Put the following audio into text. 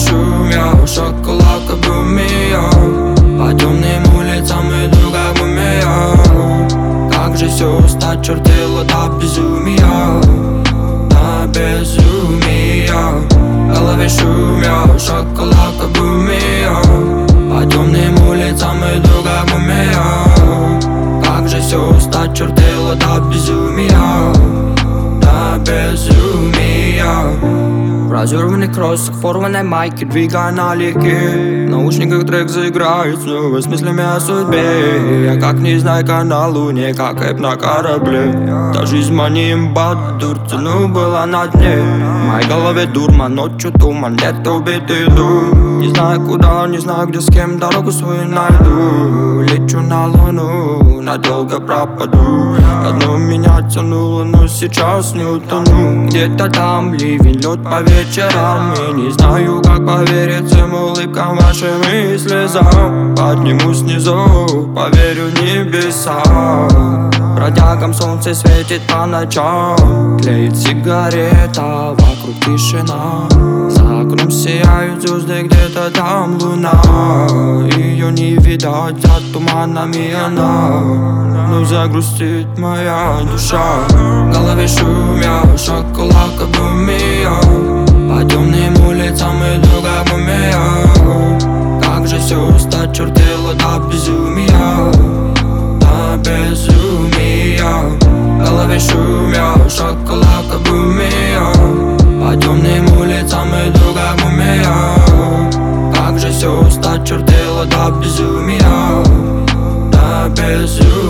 шум, я шоколадка бумия. По темным улицам иду как мумия. Как же все устать, чертила до безумия. До безумия. В голове шум, я шоколадка бумия. По темным улицам иду как мумия. Как же все устать, чертила до безумия. До безумия. В разорванных кроссах, порванной майке, двигая налегке. В наушниках трек заиграет снова с мыслями о судьбе. Я как незнайка на луне, как эп на корабле. Та жизнь маним бад, дурцину была на дне. В моей голове дурман, ночью туман, лето убитый дух. Не знаю куда, не знаю где, с кем дорогу свою найду. Лечу на луну, надолго пропаду. Одно меня тянуло, но сейчас не утону. Где-то там ливень, лед по вечерам. И не знаю, как поверить всем улыбкам, вашим и слезам. Поднимусь снизу, поверю в небеса. Бродягам солнце светит по ночам. Тлеет сигарета, вокруг тишина. За окном сияют звезды, где-то там луна. Ее не видать за туманами она. Но загрустит моя душа. В голове шум, я шоколадка бумия. По темным улицам иду как мумия. Как же все устать, чертила до безумия. До безумия. В голове шум, я шоколадка бумия. По темным улицам иду как мумия. Как же все устать, чертила до безумия. До безумия.